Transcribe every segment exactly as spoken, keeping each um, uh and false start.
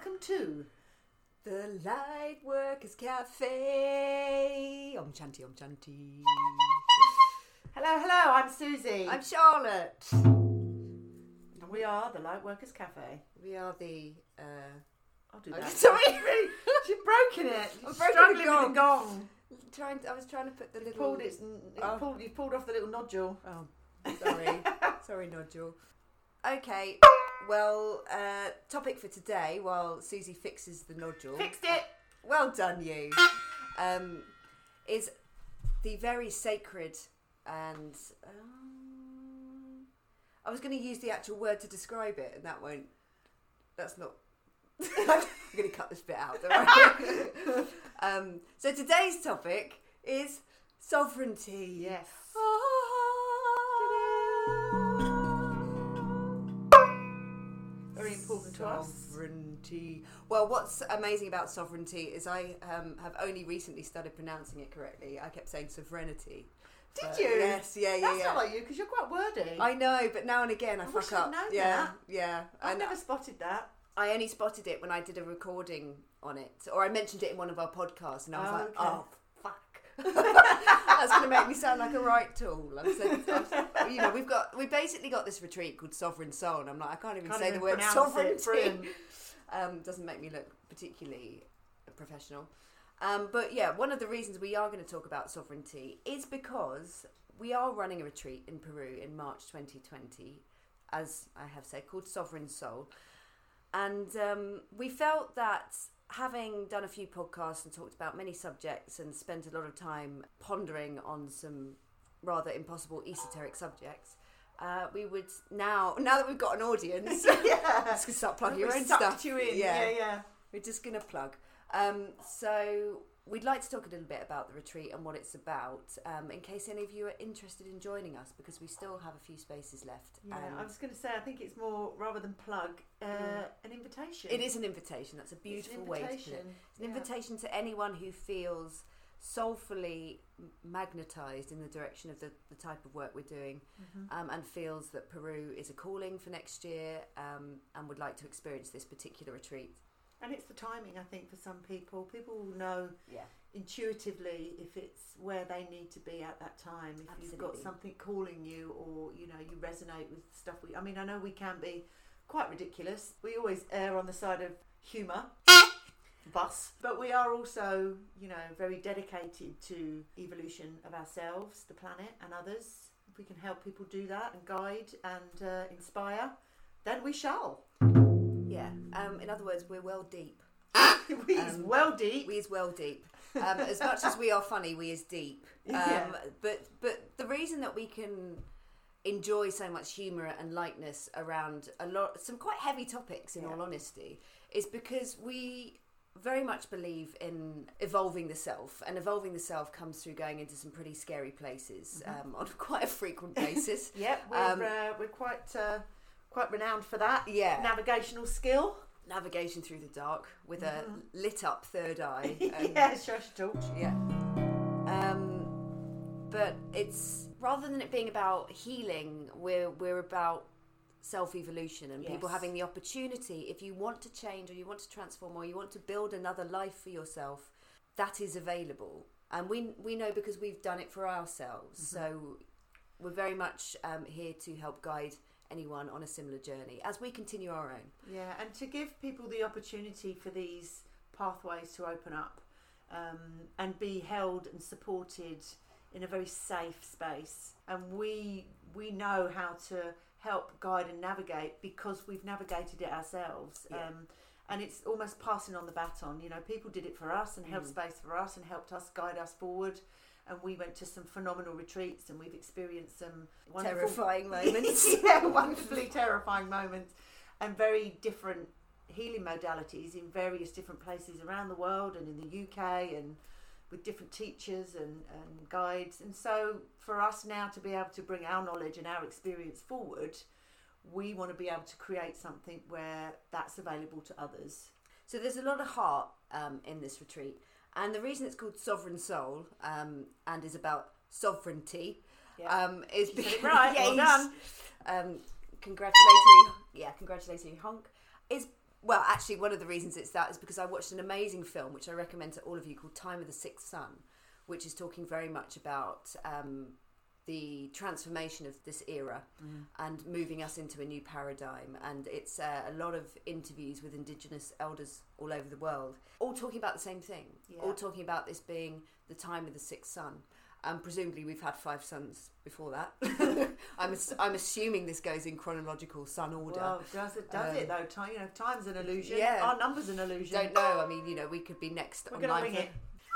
welcome to the Lightworkers Cafe. Om Chanti, Om Chanti. Hello, hello, I'm Susie. I'm Charlotte. And we are the Lightworkers Cafe. We are the... Uh... I'll do that. Oh, sorry. You've broken it. I'm struggling the with the gong. Trying to, I was trying to put the little... You pulled, it, it oh. pulled, you pulled off the little nodule. Oh, sorry. Sorry, nodule. Okay, well, uh, topic for today, while Susie fixes the nodule... Fixed it! Well done, you. Um, is the very sacred and... Um, I was going to use the actual word to describe it, and that won't... That's not... I'm going to cut this bit out, don't worry. um, so today's topic is sovereignty. Yes. Very important to us. Sovereignty. Well, what's amazing about sovereignty is I um, have only recently started pronouncing it correctly. I kept saying sovereignty. Did but you? Yes, yeah, yeah, That's yeah. not like you, because you're quite wordy. I know, but now and again I, I fuck wish I'd up. known yeah, that. yeah. I've And never spotted that. I only spotted it when I did a recording on it, or I mentioned it in one of our podcasts, and I was Oh, like, okay. "Oh, fuck, that's going to make me sound like a right tool." I'm saying, I'm, you know, we've got we basically got this retreat called Sovereign Soul, and I'm like, I can't even Can't say even the word pronounce it. sovereignty. Brilliant. Um, doesn't make me look particularly professional. Um, but yeah, one of the reasons we are going to talk about sovereignty is because we are running a retreat in Peru in March twenty twenty, as I have said, called Sovereign Soul. And um, we felt that having done a few podcasts and talked about many subjects and spent a lot of time pondering on some rather impossible esoteric subjects, uh, we would now, now that we've got an audience, Yeah. just gonna start plugging your We own sucked stuff. you in. Yeah. Yeah, yeah. We're just going to plug. Um, so we'd like to talk a little bit about the retreat and what it's about, um, in case any of you are interested in joining us, because we still have a few spaces left. Yeah, and I was going to say, I think it's more, rather than plug, uh, Mm. an invitation. it is an invitation. That's a beautiful way to put it. invitation. It's an Yeah. invitation to anyone who feels soulfully magnetised in the direction of the, the type of work we're doing, Mhm. um, and feels that Peru is a calling for next year, um, and would like to experience this particular retreat. And it's the timing, I think, for some people. People will know Yeah. intuitively if it's where they need to be at that time. If you've got Absolutely. something calling you, or, you know, you resonate with stuff. We, I mean, I know we can be quite ridiculous. We always err on the side of humour. Bus. But we are also, you know, very dedicated to evolution of ourselves, the planet and others. If we can help people do that and guide and uh, inspire, then we shall. Yeah. Um, in other words, we're well deep. we is Um, well deep. We is well deep. Um, as much as we are funny, we is deep. Um, Yeah. But but the reason that we can enjoy so much humour and lightness around a lot, some quite heavy topics, in Yeah. all honesty, is because we very much believe in evolving the self, and evolving the self comes through going into some pretty scary places, Mhm. um, on quite a frequent basis. Yep, we're, Um, uh, we're quite uh, quite renowned for that. Yeah. Navigational skill. Navigation through the dark with a Mhm. lit up third eye. and- yeah, shush torch. Yeah. Um, but it's, rather than it being about healing, we're we're about self-evolution and people Yes. having the opportunity, if you want to change or you want to transform or you want to build another life for yourself, that is available. And we we know because we've done it for ourselves. Mhm. So we're very much um, here to help guide anyone on a similar journey as we continue our own. Yeah, and to give people the opportunity for these pathways to open up, um, and be held and supported in a very safe space. And we we know how to help guide and navigate because we've navigated it ourselves. Yeah. Um, and it's almost passing on the baton. You know, people did it for us and held Mm. space for us and helped us guide us forward. And we went to some phenomenal retreats and we've experienced some wonderful, Terrifying moments. yeah, wonderfully terrifying moments, and very different healing modalities in various different places around the world and in the U K, and with different teachers and, and guides. And so for us now to be able to bring our knowledge and our experience forward, we want to be able to create something where that's available to others. So there's a lot of heart um, in this retreat, and the reason it's called Sovereign Soul, um, and is about sovereignty, Yeah. um, is You said because it right, well Yes. done. Um, congratulatory, yeah, congratulatory honk. Is Well, actually, one of the reasons it's that is because I watched an amazing film, which I recommend to all of you, called Time of the Sixth Sun, which is talking very much about um, the transformation of this era mm. and moving us into a new paradigm. And it's uh, a lot of interviews with Indigenous elders all over the world, all talking about the same thing, yeah. all talking about this being the time of the sixth sun. And um, presumably we've had five suns before that. I'm ass- I'm assuming this goes in chronological sun order. Well, does it, does um, it though? Time, you know, time's an illusion. Yeah. Our number's an illusion. Don't know. I mean, you know, we could be next We're on going to wing it.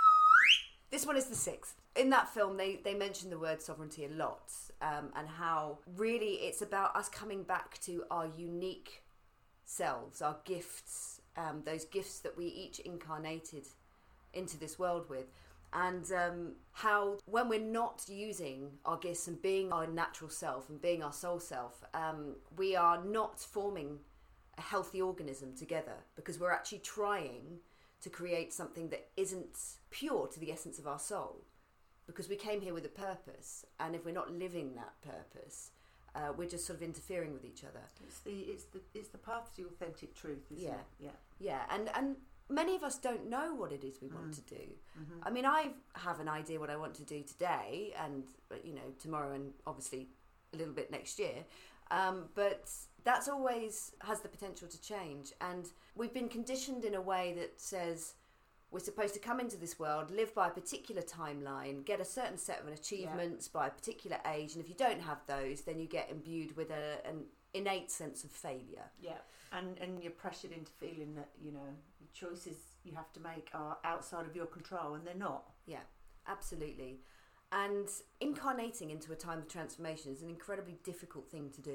This one is the sixth. In that film, they, they mention the word sovereignty a lot, um, and how really it's about us coming back to our unique selves, our gifts, um, those gifts that we each incarnated into this world with. And um, how when we're not using our gifts and being our natural self and being our soul self, um, we are not forming a healthy organism together, because we're actually trying to create something that isn't pure to the essence of our soul, because we came here with a purpose, and if we're not living that purpose, uh, we're just sort of interfering with each other. It's the it's the it's the path to authentic truth, isn't yeah. it? Yeah, yeah, and and. Many of us don't know what it is we want mm. to do. Mm-hmm. I mean, I have an idea what I want to do today, and you know, tomorrow, and obviously a little bit next year. Um, but that's always has the potential to change, and we've been conditioned in a way that says we're supposed to come into this world, live by a particular timeline, get a certain set of achievements yeah. by a particular age, and if you don't have those, then you get imbued with a, an innate sense of failure. Yeah, and and you're pressured into feeling that, you know, choices you have to make are outside of your control, and they're not. Yeah, absolutely. And incarnating into a time of transformation is an incredibly difficult thing to do.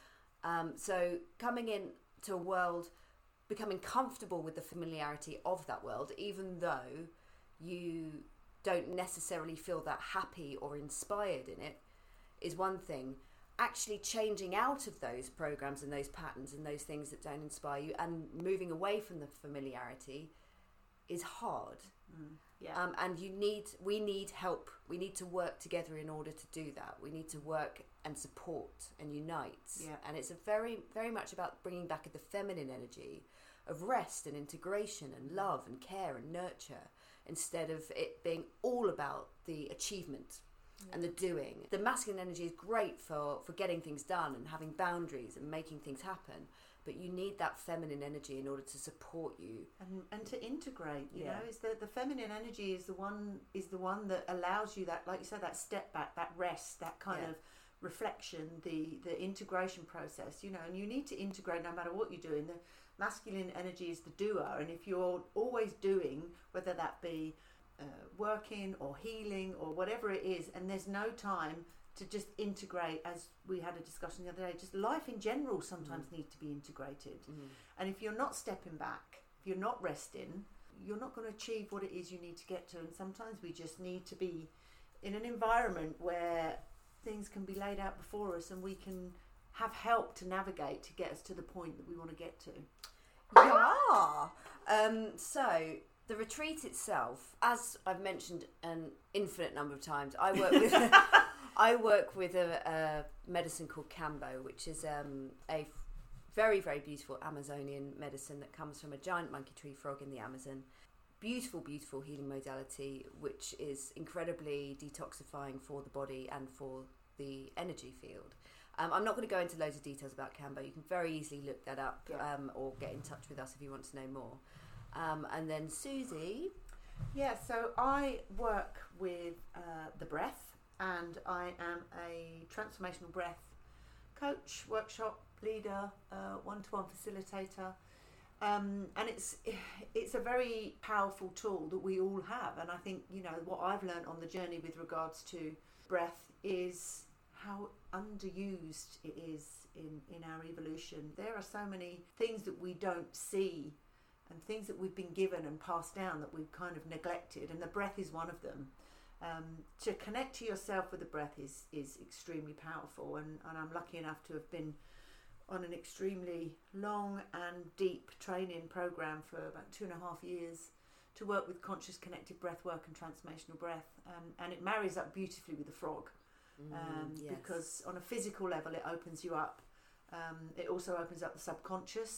Um, so coming in to a world, becoming comfortable with the familiarity of that world, even though you don't necessarily feel that happy or inspired in it, is one thing. Actually changing out of those programs and those patterns and those things that don't inspire you and moving away from the familiarity is hard. Mm, yeah. Um, and you need, we need help. We need to work together in order to do that. We need to work and support and unite. Yeah. And it's a very, very much about bringing back the feminine energy of rest and integration and love and care and nurture, instead of it being all about the achievement. Yeah. And the doing. The masculine energy is great for, for getting things done and having boundaries and making things happen, but you need that feminine energy in order to support you and and to integrate. You yeah. know, is the the feminine energy is the one is the one that allows you that, like you said, that step back, that rest, that kind yeah. of reflection, the the integration process. You know, and you need to integrate no matter what you're doing. The masculine energy is the doer, and if you're always doing, whether that be Uh, working or healing or whatever it is, and there's no time to just integrate, as we had a discussion the other day, just life in general sometimes mm. needs to be integrated. Mm. And if you're not stepping back, if you're not resting, you're not going to achieve what it is you need to get to. And sometimes we just need to be in an environment where things can be laid out before us and we can have help to navigate to get us to the point that we want to get to. Yeah. Um, so the retreat itself, as I've mentioned an infinite number of times, I work with I work with a, a medicine called Kambo, which is um, a very, very beautiful Amazonian medicine that comes from a giant monkey tree frog in the Amazon. Beautiful, beautiful healing modality, which is incredibly detoxifying for the body and for the energy field. Um, I'm not going to go into loads of details about Kambo. You can very easily look that up yeah. um, or get in touch with us if you want to know more. Um, and then Susie. Yeah, so I work with uh, the breath, and I am a transformational breath coach, workshop leader, uh, one-to-one facilitator, um, and it's it's a very powerful tool that we all have. And I think, you know, what I've learned on the journey with regards to breath is how underused it is in, in our evolution. There are so many things that we don't see and things that we've been given and passed down that we've kind of neglected, and the breath is one of them. Um, to connect to yourself with the breath is is extremely powerful, and, and I'm lucky enough to have been on an extremely long and deep training program for about two and a half years to work with conscious connected breath work and transformational breath, um, and it marries up beautifully with the frog, um, mm, yes. because on a physical level it opens you up. Um, it also opens up the subconscious.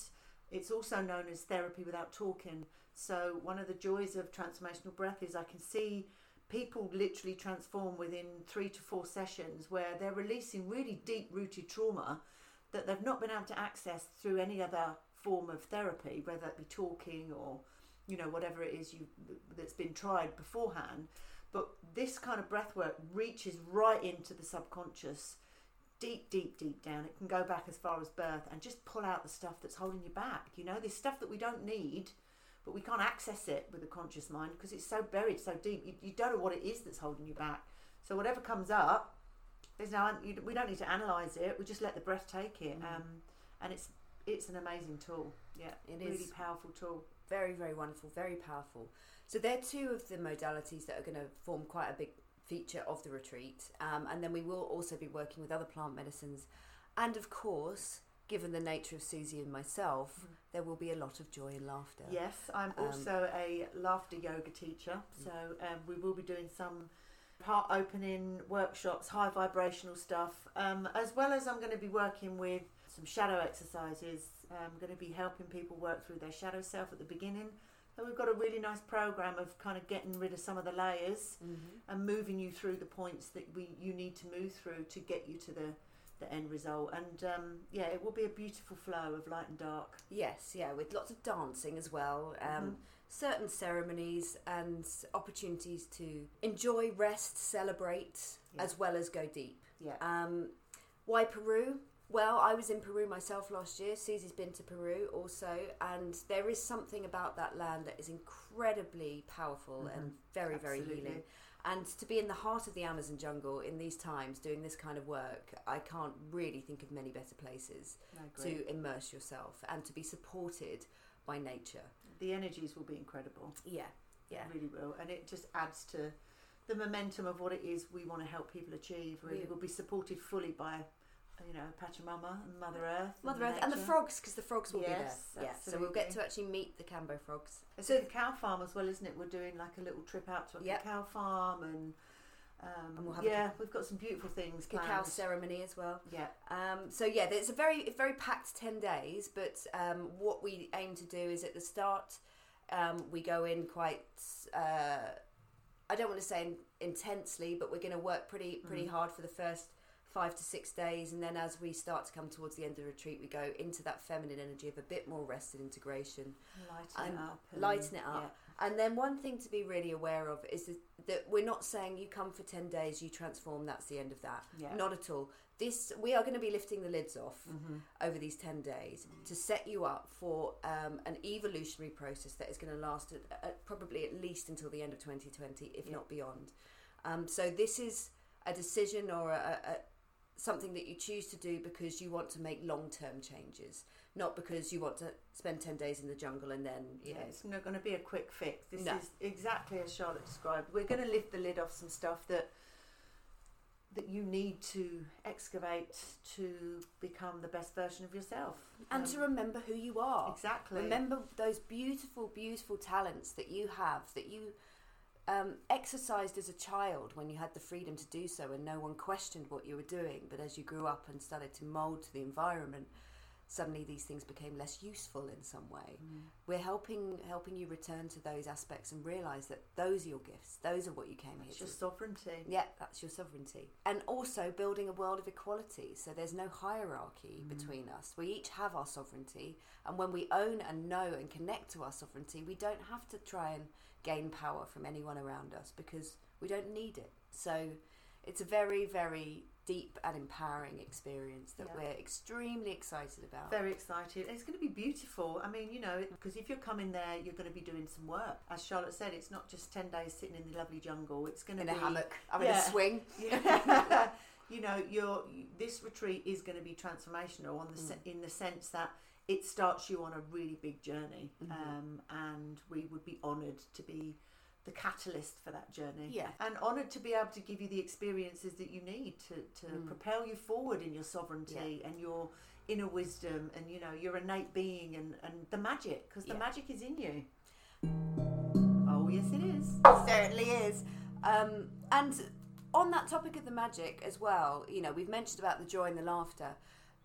It's also known as therapy without talking. So one of the joys of transformational breath is I can see people literally transform within three to four sessions where they're releasing really deep-rooted trauma that they've not been able to access through any other form of therapy, whether it be talking or, you know, whatever it is you that's been tried beforehand. But this kind of breath work reaches right into the subconscious, deep, deep, deep down. It can go back as far as birth and just pull out the stuff that's holding you back. You know, there's stuff that we don't need, but we can't access it with the conscious mind because it's so buried, so deep. You, you don't know what it is that's holding you back. So whatever comes up, there's no, you, we don't need to analyse it. We just let the breath take it. Mm. Um, and it's it's an amazing tool. Yeah, it really is powerful tool. Very, very wonderful, very powerful. So they're two of the modalities that are going to form quite a big feature of the retreat. Um, and then we will also be working with other plant medicines. And of course, given the nature of Susie and myself, mm. there will be a lot of joy and laughter. Yes, I'm also um, a laughter yoga teacher. So um, we will be doing some heart opening workshops, high vibrational stuff, um, as well as I'm going to be working with some shadow exercises. I'm going to be helping people work through their shadow self at the beginning. So we've got a really nice program of kind of getting rid of some of the layers mm-hmm. and moving you through the points that we you need to move through to get you to the, the end result. And um, yeah, it will be a beautiful flow of light and dark. Yes, yeah, with lots of dancing as well. Um, mm-hmm. Certain ceremonies and opportunities to enjoy, rest, celebrate, yeah. as well as go deep. Yeah. Um, why Peru? Well, I was in Peru myself last year. Susie's been to Peru also, and there is something about that land that is incredibly powerful mm-hmm. and very, Absolutely. very healing. And to be in the heart of the Amazon jungle in these times doing this kind of work, I can't really think of many better places to immerse yourself and to be supported by nature. The energies will be incredible. Yeah, yeah. It really will. And it just adds to the momentum of what it is we want to help people achieve. Really, we'll be supported fully by, you know, Pachamama and Mother Earth. Mother and Earth and the frogs, because the frogs will yes, be there. Yeah, so we'll get to actually meet the Cambo frogs. It's so a cacao farm as well, isn't it? We're doing like a little trip out to a yep. cacao farm, and, um, and we'll have yeah, we've got some beautiful things. Cacao planned. ceremony as well. Yeah. Um, so yeah, it's a very it's very packed ten days. But um, what we aim to do is at the start, um, we go in quite. Uh, I don't want to say in, intensely, but we're going to work pretty pretty mm. hard for the first five to six days, and then as we start to come towards the end of the retreat, we go into that feminine energy of a bit more rest and integration, lighten it up, and lighten it up. Yeah. And then one thing to be really aware of is that we're not saying you come for ten days, you transform, that's the end of that. Yeah. Not at all. This we are going to be lifting the lids off mm-hmm. over these ten days mm-hmm. to set you up for um, an evolutionary process that is going to last at, at probably at least until the end of twenty twenty, if yeah. not beyond. Um, so this is a decision or a, a something that you choose to do because you want to make long-term changes, not because you want to spend ten days in the jungle and then, you yeah, know. It's not going to be a quick fix. This no. is exactly as Charlotte described. We're going to lift the lid off some stuff that that you need to excavate to become the best version of yourself. And um, to remember who you are. Exactly. Remember those beautiful, beautiful talents that you have, that you Um, exercised as a child when you had the freedom to do so and no one questioned what you were doing, but as you grew up and started to mould to the environment, suddenly these things became less useful in some way. Mm. We're helping helping you return to those aspects and realise that those are your gifts, those are what you came that's here your to. sovereignty. Yeah, that's your sovereignty. And also building a world of equality, so there's no hierarchy mm. between us. We each have our sovereignty, and when we own and know and connect to our sovereignty, we don't have to try and gain power from anyone around us because we don't need it. So it's a very, very deep and empowering experience that yeah. we're extremely excited about. Very excited. It's going to be beautiful. I mean, you know, because if you're coming there, you're going to be doing some work. As Charlotte said, it's not just ten days sitting in the lovely jungle. It's going to in be... In a hammock. I'm yeah. in a swing. Yeah. You know, you're, this retreat is going to be transformational on the mm. se- in the sense that it starts you on a really big journey, mm-hmm. um, and we would be honoured to be the catalyst for that journey. Yeah. And honoured to be able to give you the experiences that you need to, to mm. propel you forward in your sovereignty yeah. and your inner wisdom and, you know, your innate being and, and the magic, because the yeah. magic is in you. Oh, yes, it is. It certainly is. Um, and on that topic of the magic as well, you know, we've mentioned about the joy and the laughter.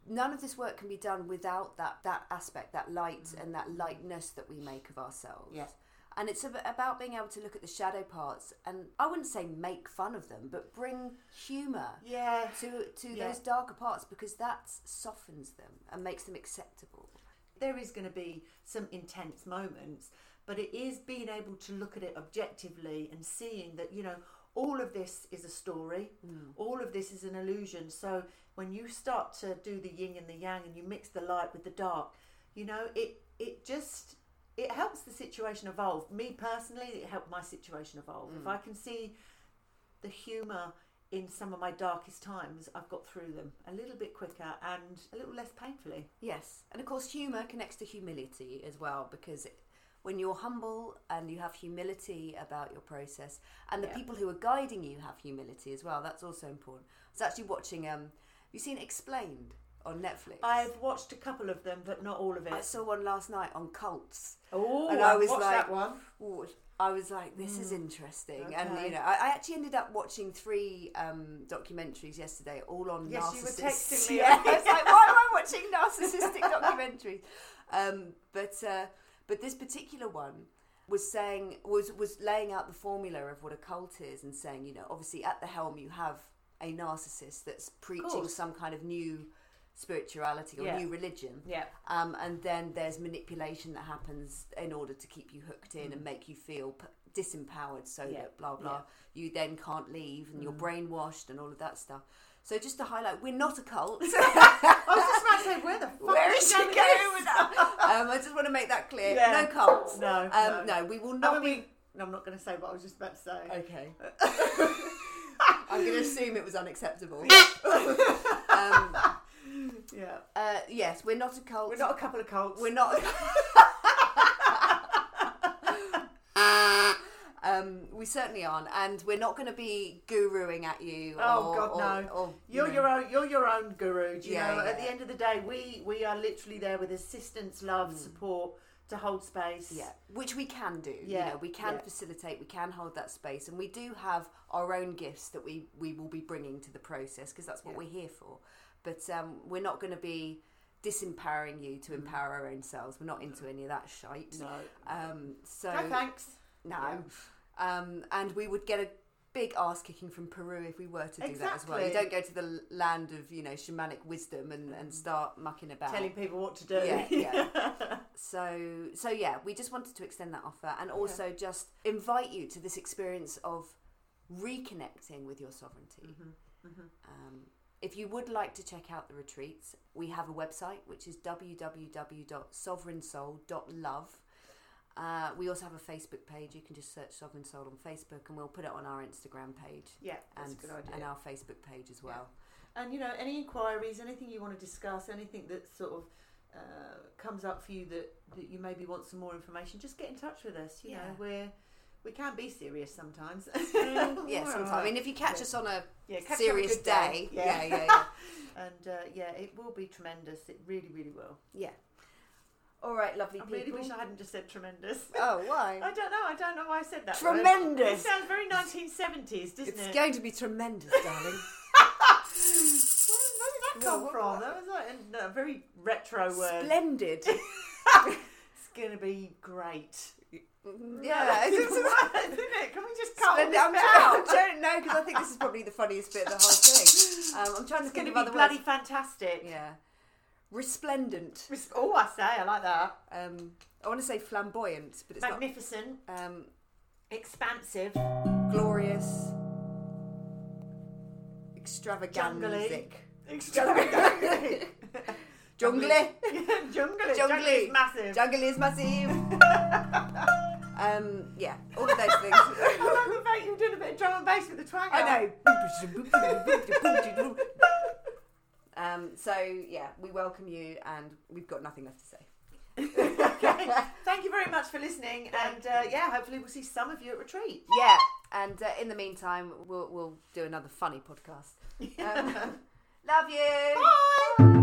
none of this work can be done without that that aspect, that light mm. and that lightness that we make of ourselves. Yeah. And it's about being able to look at the shadow parts and I wouldn't say make fun of them, but bring humour yeah. to to yeah. those darker parts, because that softens them and makes them acceptable. There is going to be some intense moments, but it is being able to look at it objectively and seeing that, you know, all of this is a story, mm. all of this is an illusion. So when you start to do the yin and the yang and you mix the light with the dark, you know, it it just... it helps the situation evolve. Me personally, it helped my situation evolve. Mm. If I can see the humour in some of my darkest times, I've got through them a little bit quicker and a little less painfully. Yes, and of course humour connects to humility as well, because it, when you're humble and you have humility about your process, and the yeah. people who are guiding you have humility as well, that's also important. I was actually watching, um, have you seen Explained? On Netflix. I've watched a couple of them, but not all of it. I saw one last night on cults. Oh, and I was watched like, that one. Ooh, I was like, this mm. is interesting. Okay. And you know, I, I actually ended up watching three um, documentaries yesterday, all on yes, narcissists. Yes, you were texting me. Yeah, I was like, why am I watching narcissistic documentaries? Um, but uh, but this particular one was saying was was laying out the formula of what a cult is, and saying, you know, obviously at the helm you have a narcissist that's preaching some kind of new spirituality or yeah. new religion, yeah. um, and then there's manipulation that happens in order to keep you hooked in mm. and make you feel p- disempowered, so yeah. that blah blah yeah. you then can't leave and mm. you're brainwashed and all of that stuff. So just to highlight, we're not a cult. I was just about to say, where the fuck where is she she going going with that? um, I just want to make that clear. Yeah. No cults. No, um, no, no, we will not I mean, be. We, no, I'm not going to say what I was just about to say. Okay. I'm going to assume it was unacceptable. um, Yeah. Uh, yes, we're not a cult. We're not a couple of cults. We're not. um, we certainly aren't, and we're not going to be guruing at you. Oh or, God, or, no! Or, you're you know. your own. You're your own guru. Do you Yeah, know? yeah. At the end of the day, we we are literally there with assistance, love, Mm. support to hold space. Yeah, which we can do. Yeah, you know, we can yeah. facilitate. We can hold that space, and we do have our own gifts that we we will be bringing to the process, because that's what Yeah. we're here for. But um, we're not going to be disempowering you to empower our own selves. We're not into any of that shite. No. Um, so No thanks. no. Yeah. Um, and we would get a big ass kicking from Peru if we were to do Exactly. that as well. You don't go to the land of, you know, shamanic wisdom and, and start mucking about. Telling people what to do. Yeah, yeah. so, so yeah, we just wanted to extend that offer and also yeah. just invite you to this experience of reconnecting with your sovereignty. Mm-hmm. Mm-hmm. Um, if you would like to check out the retreats, we have a website, which is w w w dot sovereign soul dot love. Uh, we also have a Facebook page. You can just search Sovereign Soul on Facebook, and we'll put it on our Instagram page. Yeah, that's and, a good idea. And our Facebook page as well. Yeah. And, you know, any inquiries, anything you want to discuss, anything that sort of uh, comes up for you that, that you maybe want some more information, just get in touch with us. You yeah. know, we're... We can be serious sometimes. yeah, sometimes. I mean, if you catch yeah. us on a yeah, serious a day, day. Yeah, yeah, yeah, yeah. and uh, yeah, it will be tremendous. It really, really will. Yeah. All right, lovely I people. really wish I hadn't just said tremendous. Oh, why? I don't know. I don't know why I said that. Tremendous. Word. It sounds very nineteen seventies, doesn't it's it? It's going to be tremendous, darling. Where did that come from? That was like a, a very retro word. Splendid. It's going to be great. Yeah, isn't it? Can we just cut Splendid. all I'm this trying, out? I don't know, because I think this is probably the funniest bit of the whole thing. Um, I'm trying It's to think going of to other be bloody words. fantastic. Yeah. Resplendent. Res- oh, I say, I like that. Um, I want to say flamboyant, but it's magnificent. not. Um, expansive. Glorious. Extravaganzic. Extravaganzic. Jungle. Jungle. Jungle is massive. Jungle is massive. um, yeah, all of those things. I love the fact you're doing a bit of drum and bass with the twang. I know. um, so, yeah, we welcome you, and we've got nothing left to say. Okay. Thank you very much for listening, and uh, yeah, hopefully we'll see some of you at retreat. Yeah, and uh, in the meantime, we'll, we'll do another funny podcast. Um, love you. Bye.